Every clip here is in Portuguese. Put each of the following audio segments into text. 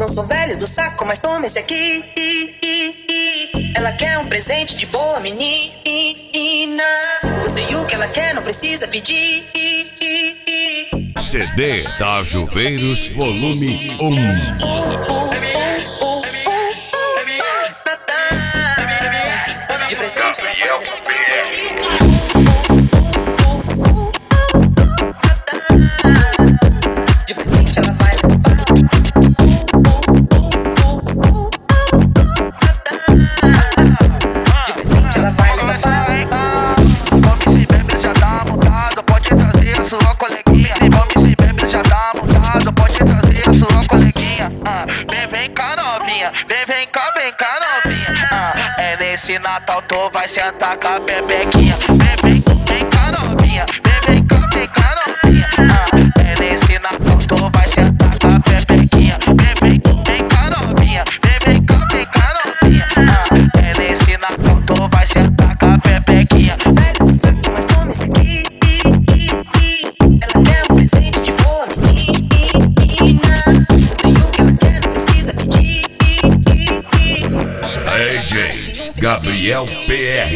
Não sou velho do saco, mas toma esse aqui. Ela quer um presente de boa menina. Você e o que ela quer, não precisa pedir. CD Tajuveiros Volume 1. De presente Gabriel De presente ela vai levar. De presente ela vai levar. Vamos se bebe, já tá montado, pode trazer a sua coleguinha. Vamos se bebe, já tá montado, pode trazer a sua coleguinha. Vem cá novinha, vem cá novinha. É nesse Natal tu vai sentar com a bebequinha. Vem cá novinha, vem cá novinha. É nesse Natal tu vai sentar com a bebequinha. Vem cá novinha, vem cá novinha. É nesse Natal tu vai sentar com a bebequinha. Velho do saco, mas toma esse aqui. Ela quer um presente de boa menina. Você e o que ela quer, não precisa pedir. DJ Gabriel PR.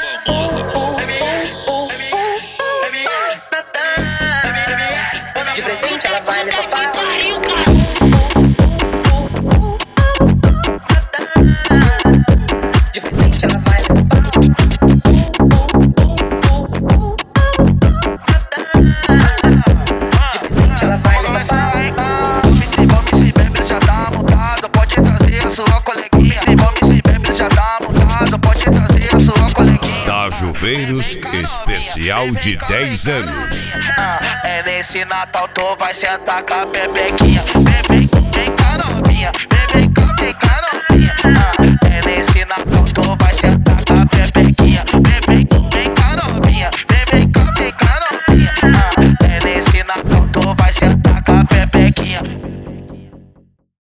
De presente ela vai levar. De presente ela vai levar. De presente ela vai levar. Vamos se bebe, já tá montado, pode trazer a sua coleguinha. Vamos se bebe, já tá montado, pode trazer a sua coleguinha. Tajuveiros especial de 10 anos. É nesse Natal tu vai sentar com a bebequinha. Vem cá novinha.